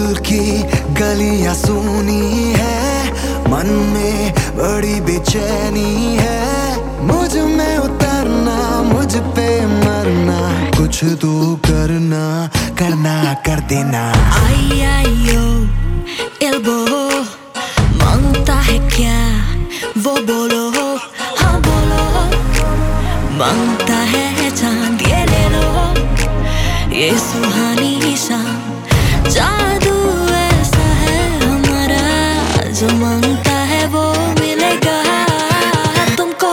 की गलियां सूनी है, मन में बड़ी बेचैनी है। मुझ में उतरना, मुझ पे मरना, कुछ तो करना, करना कर देना। आई आई ओ एल्बो, मांगता है क्या वो बोलो, हाँ बोलो। मांगता है चांद ये ले लो, ये सुहानी शाम। जादू ऐसा है हमारा, जो मांगता है वो मिलेगा तुमको।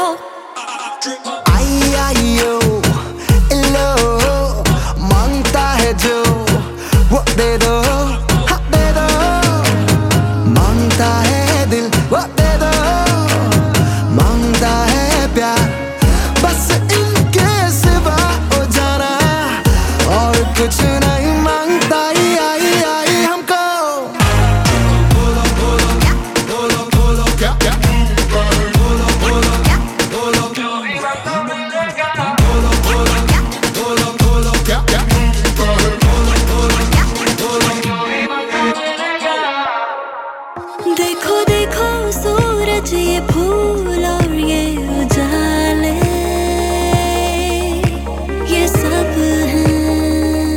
आई आई ओ लो, मांगता है जो वो दे दो, हाँ दे दो। मांगता है दिल वो दे दो, मांगता है प्यार, बस इनके सिवा हो जाना और कुछ नहीं मांगता। आई आई आई हमको बोलो बोलो बोलो बोलो क्या क्या बोलो बोलो बोलो जो भी मांगता मिलेगा। बोलो बोलो बोलो बोलो क्या क्या बोलो बोलो बोलो जो भी मांगता मिलेगा। देखो देखो सूरज ये फूल और ये उजाले, ये सब हैं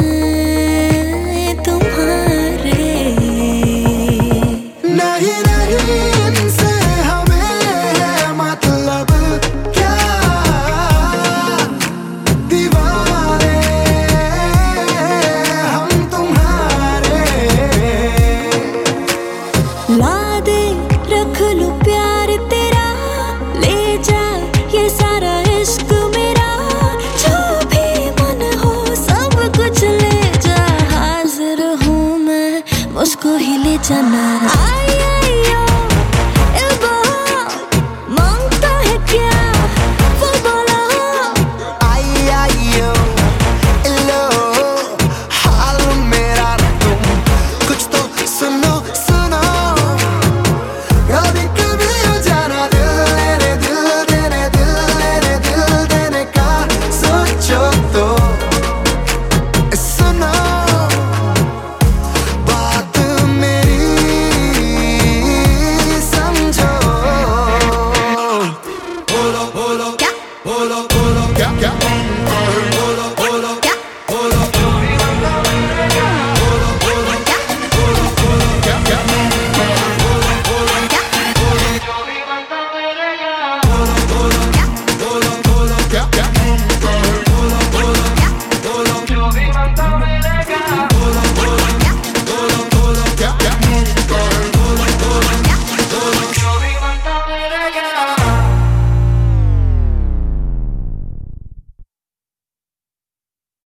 तुम्हारे। नहीं नहीं इनसे हमें है मतलब क्या, दीवाने हम तुम्हारे। ला दे रख लूं प्यार तेरा, ले जा ये सारा इश्क मेरा। जो भी मन हो सब कुछ ले जा, हाजिर हूँ मैं, मुझको ही ले जाना। आई आई ओ एल्बो, मांगता है क्या वो बोलो। आई आई ओ लो, हाल मेरा तुम कुछ तो सुनो सुनो। कभी कभी हो जाना दिल लेने, दिल देने, दिल लेने, दिल देने का सोचो तो सुनो बात मेरी, समझो। बोलो बोलो क्या बोलो बोलो क्या क्या बोलो बोलो क्या बोलो जो भी मांगता मिलेगा। बोलो बोलो क्या बोलो बोलो क्या क्या बोलो बोलो क्या बोलो जो भी मांगता मिलेगा। बोलो बोलो क्या बोलो बोलो क्या क्या बोलो बोलो क्या बोलो जो भी मांगता मिलेगा।